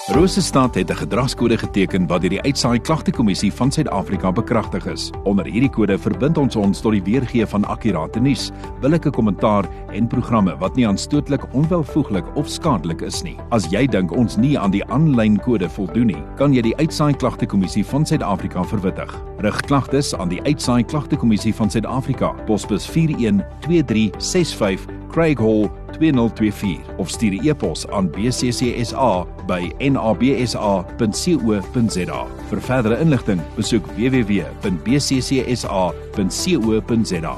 Rosestad het 'n gedragskode geteken wat deur die Uitsaai Klagtekommissie van Suid-Afrika bekragtig is. Onder hierdie kode verbind ons tot die weergee van akkurate nuus, billike kommentaar en programme wat nie aanstootlik, onwelvoeglik of skadelik is nie. As jy dink ons nie aan die aanlyn kode voldoen nie, kan jy die Uitsaai Klagtekommissie van Suid-Afrika verwittig. Rig klagtes aan die Uitsaai Klagtekommissie van Suid-Afrika, posbus 412365 Craig Hall 2024 of stuur 'n e-pos aan bccsa@nabsa.co.za. Vir verdere inligting, besoek www.bccsa.co.za.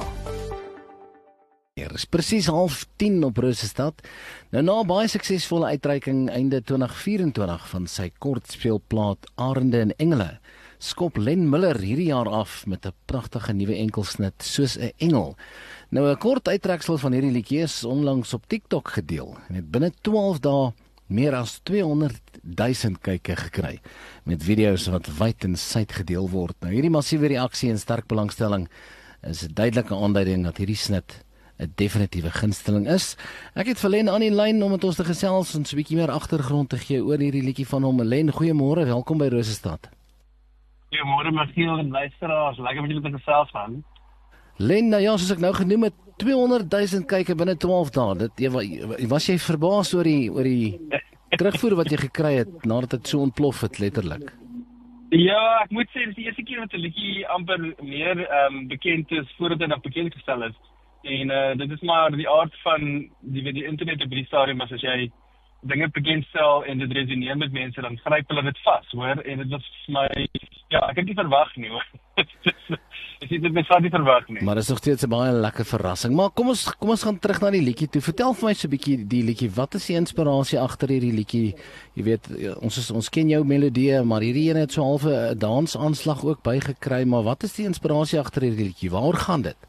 Hier is presies 9:30 op Rosestad. Nou na baie suksesvolle uitreiking einde 2024 van sy kortspeelplaat Arende en Engele, skop Len Miller hierdie jaar af met 'n pragtige nuwe enkelsnit Soos 'n Engel. Nou 'n kort uittreksel van hierdie liedjie is onlangs op TikTok gedeel en het binne 12 dae meer as 200.000 kykke gekry, met video's wat wyd en suid gedeel word. Nou hierdie massiewe reaksie en sterk belangstelling is 'n duidelike aanduiding dat hierdie snit 'n definitiewe gunsteling is. Ek het vir Len aan die lyn om met ons te gesels en so 'n bietjie meer agtergrond te gee oor hierdie liedjie van hom. Len, goeiemôre, welkom by Rosestad. Goeiemôre Michiel en luisteraars, lekker met julle te gesels man. Len, nou ja, soos ek nou genoem het, 200.000 kykke binne 12 dae. Was jy verbaas oor die terugvoer wat jy gekry het nadat dit so ontplof het, letterlik? Ja, ek moet sê, dit is die eerste keer wat 'n liedjie amper meer bekend is voordat dit bekend gestel is. En dit is maar die aard van die internet op die stadium, as jy dinge bekendstel en dit resoneer met mense, dan gryp hulle dit vas, hoor, en dit was vir my, ja, ek het nie verwag nie, hoor. Ek het dit nie verwag nie. Maar is nog steeds 'n baie lekker verrassing. Maar kom ons gaan terug na die liedjie toe. Vertel vir my so 'n bietjie die liedjie. Wat is die inspirasie agter hierdie liedjie? Jy weet, ons ken jou melodie, maar hierdie een het so half 'n dansaanslag ook bygekry, maar wat is die inspirasie agter hierdie liedjie? Waaroor gaan dit?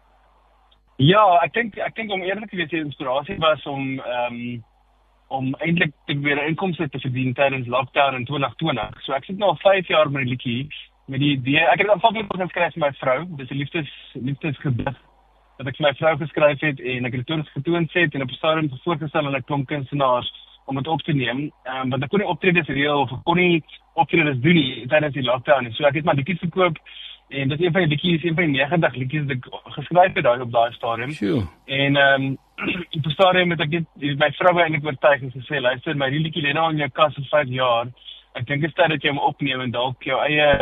Ja, ek dink om eerlik te wees, die inspirasie was om eintlik te probeer inkomste te verdien tydens lockdown in 2020. So ek sit nou al 5 jaar met die liedjie, met die idee. Ek het aanvanklik geskryf vir my vrou, dis 'n liefdesgedig wat ek vir my vrou geskryf het en ek het dit getoon het en op 'n stadium voorgestel aan 'n klomp kunstenaars om dit op te neem. Want ek kon nie optredes reël of ek kon nie optredes doen nie tydens die lockdown. So ek het maar liedjies verkoop en dit is een van die liedjies, een van die 90 liedjies wat ek geskryf het op daai stadium. Sure. En op 'n stadium het ek my vrou eintlik oortuig en gesê, luister, my liedjie lê nou in jou kas vir 5 jaar. Ek dink dit is tyd dat jy hom opneem en dalk jou eie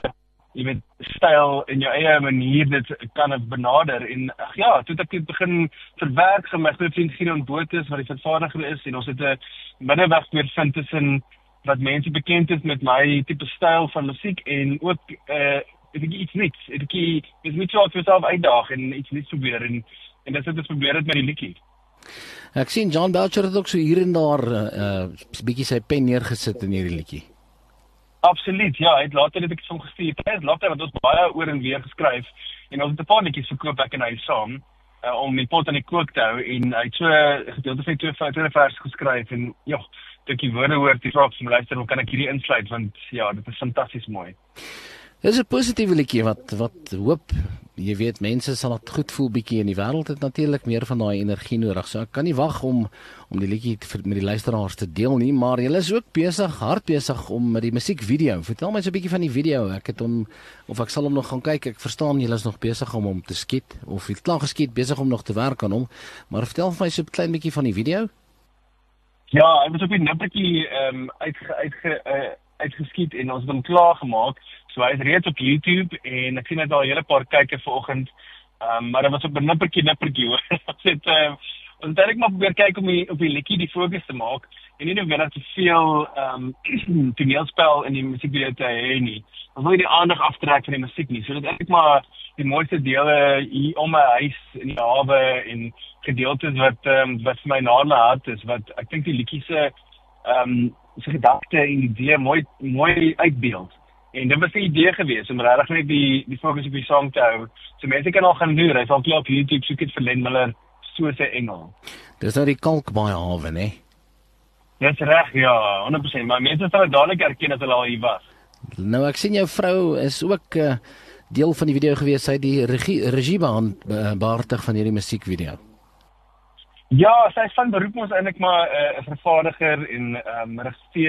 styl en jou eie manier dit kan benader. En ja, toe het ek begin verwerk van my groot vriend Gideon Botha, wat die vervaardiger is, en ons het 'n middeweg weer vind tussen wat mense bekend is met my tipe styl van musiek en ook iets niks. Dis nie so wat vir myself uitdaag en iets niks probeer en dit het probeer het met die liedjie. Ek sien John Belcher het ook so hier en daar 'n bietjie sy pen neergesit in hierdie liedjie. Absoluut, ja, hy het later dit ek hom gestuur. Tydens later wat ons baie oor en weer geskryf en ons het 'n paar netjies verkoop ek en hy saam om die pot aan die kook te hou en hy het so gedeelte van twee verse geskryf en ja, toe ek die woorde hoor, die vraag van luister, hoe kan ek hierdie insluit, want ja, dit is fantasties mooi. Dit is 'n positiewe liedjie wat hoop, jy weet, mense sal dit goed voel bietjie, en die wêreld het natuurlik meer van daai energie nodig. So ek kan nie wag om die liedjie met die luisteraars te deel nie, maar julle is ook hard besig om met die musiekvideo. Vertel my so 'n bietjie van die video. Ek sal hom nog gaan kyk. Ek verstaan julle is nog besig om hom te skiet of het klaar geskiet, besig om nog te werk aan hom. Maar vertel vir my so 'n klein bietjie van die video. Ja, hy was op die nippertjie uitgeskiet en ons het hom klaar gemaak. So hy is reeds op YouTube en ek sien net al 'n hele paar kykke vanoggend. Maar dit was op 'n nippertjie hoor. Ons het eintlik maar probeer kyk om op die liedjie die fokus te maak en nie noodwendig te veel toneelspel in die musiekvideo te hê nie. Ons wil nie die aandag aftrek van die musiek nie. So dit is eintlik maar die mooiste dele hier om my huis in die hawe en gedeeltes wat vir my na my hart is, wat ek dink die liedjie se gedagte en idee mooi uitbeeld. En dit was 'n idee geweest om regtig net die fokus op die song te hou. So mense kan al gaan loer, hy's al klaar op YouTube, soek dit vir Len Miller, Soos 'n Engel. Dis nou die Kalkbaai hawe, né? Dis reg, ja, 100%, maar mense sal dit dadelik herken as hulle al hier was. Nou ek sien jou vrou is ook deel van die video gewees, sy het die regie behartig van hierdie musiekvideo. Ja, sy is van beroep ons eintlik maar 'n vervaardiger en regisseur.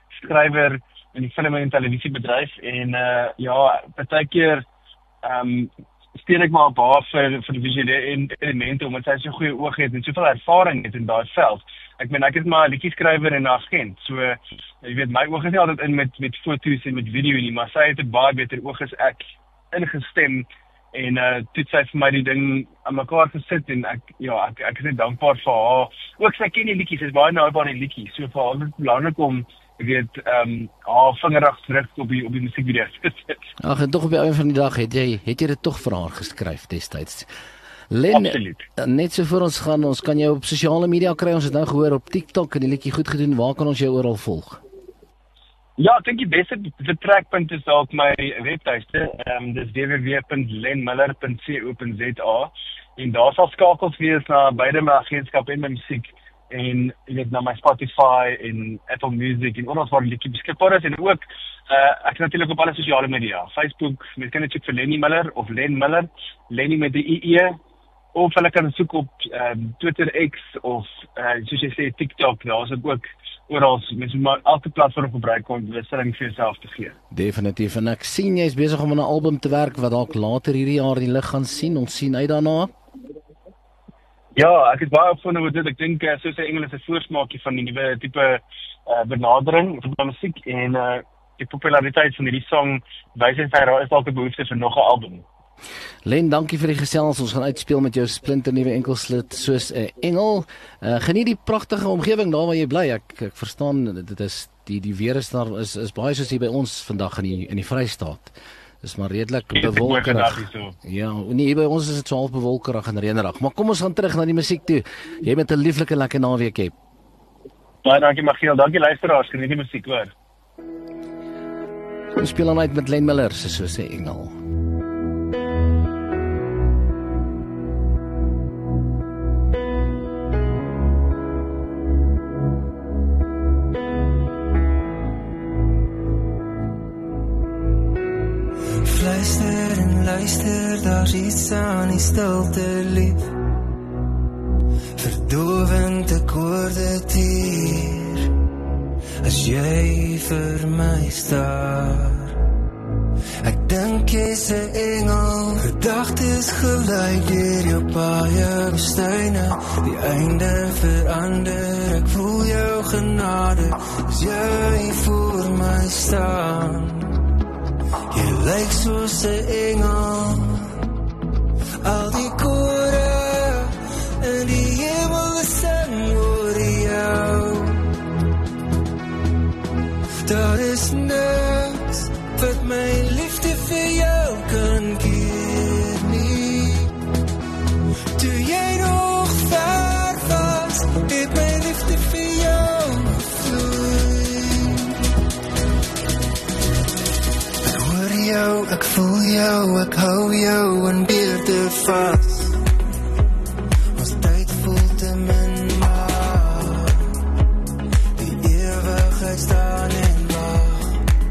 skrywer in die film en televisiebedryf en ja, partykeer steek ek maar op haar vir die visuele elemente omdat sy so goeie oog het en soveel ervaring het in daai veld. Ek meen ek is maar 'n liedjie-skrywer en 'n agent. So jy weet my oog is nie altyd in met foto's en met video nie, maar sy het 'n baie beter oog as ek ingestem en toe sy vir my die ding aan mekaar gesit en ek is net dankbaar vir haar. Ook sy ken die liedjies, sy is baie naby aan die liedjies. So vir haar is dit belangrik om haar vingerig terug op die musiekvideo te sit. Ag, en tog op die einde van die dag het jy dit tog vir haar geskryf destyds. Len, net so voor ons gaan, ons kan jou op sosiale media kry, ons het nou gehoor op TikTok en die liedjie goed gedoen, waar kan ons jou oral volg? Ja, ek dink die beste vertrekpunt is dalk my webtuiste, dis www.lenmiller.co.za en daar sal skakels wees na beide my agentskap en my musiek en jy weet na my Spotify en Apple Music en oral waar die liedjie beskikbaar is en ook ek is natuurlik op alle sosiale media, Facebook, mens kan net soek vir Lenny Miller of Len Miller, Lenny met die IE of hulle kan soek op Twitter X of soos jy sê TikTok, daar is ook oral, mens moet maar elke platform gebruik om bewustering vir jouself te gee. Definitief, en ek sien jy is besig om aan 'n album te werk wat dalk later hierdie jaar die lig gaan sien, ons sien uit daarna. Ja, ek is baie opgewonde oor dit. Ek dink soos hy Engels 'n voorsmaakie van die nuwe tipe benadering vir musiek en die populariteit van hierdie song wys net daar is dalk 'n behoefte vir nog 'n album. Len, dankie vir die gesels. Ons gaan uitspeel met jou splinter nuwe enkelslit soos 'n engel. Geniet die pragtige omgewing daar waar jy bly. Ek verstaan dit is die weer is daar is baie soos hier by ons vandag in die Vrystaat. Dis maar redelik bewolkerig. Ja, nee, hier by ons is dit so half bewolkerig en reënerig. Maar kom ons gaan terug na die musiek toe. Jy met 'n lieflike lekker naweek hê. Baie dankie Magiel. Dankie luisteraars. Geniet die musiek hoor. Ons speel dan uit met Len Miller se soos 'n engel. Luister en luister, daar's iets aan die stilte lief. Verdovend akkoorde tier, as jy vir my staar. Ek dink jy's 'n engel, gedagtes geleid deur jou paie bestyne. Die einde verander, ek voel jou genade, as jy voor my staan. Jy lyk soos 'n engel, al die kore en die hemel sing oor jou. Daar is niks wat my liefde vir jou kan keer nie. Toe jy nog ver was, het my liefde vir jou gevloei. Ek hoor jou, ek voel jou, ek hou jou in beelde vas. Ons tyd voel te min, maar die ewigheid staan en wag.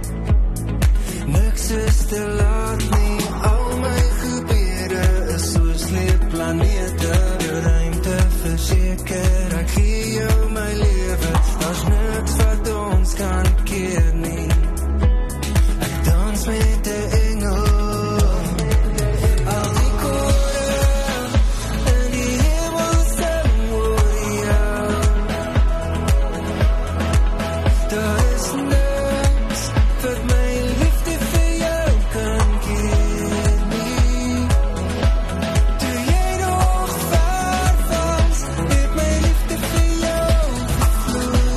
Niks is te laat nie, al my gebede is soos leefplanete. Die ruimte verseker, ek gee jou my lewe, daar's niks wat ons kan keer nie. Ek dans met 'n engel, al die kore en die hemel sing oor jou. Daar is niks wat my liefde vir jou kan keer nie. Toe jy nog ver was, het my liefde vir jou gevloei.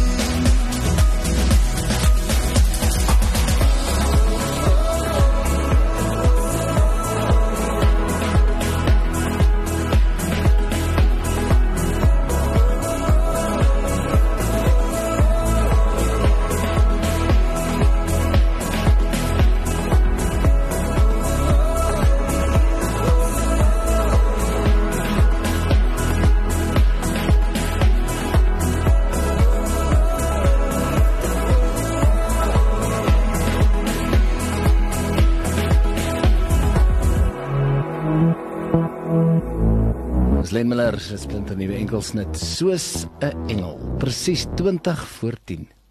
Len Miller se splinter nuwe enkelsnit soos 'n engel, presies 20 voor 10.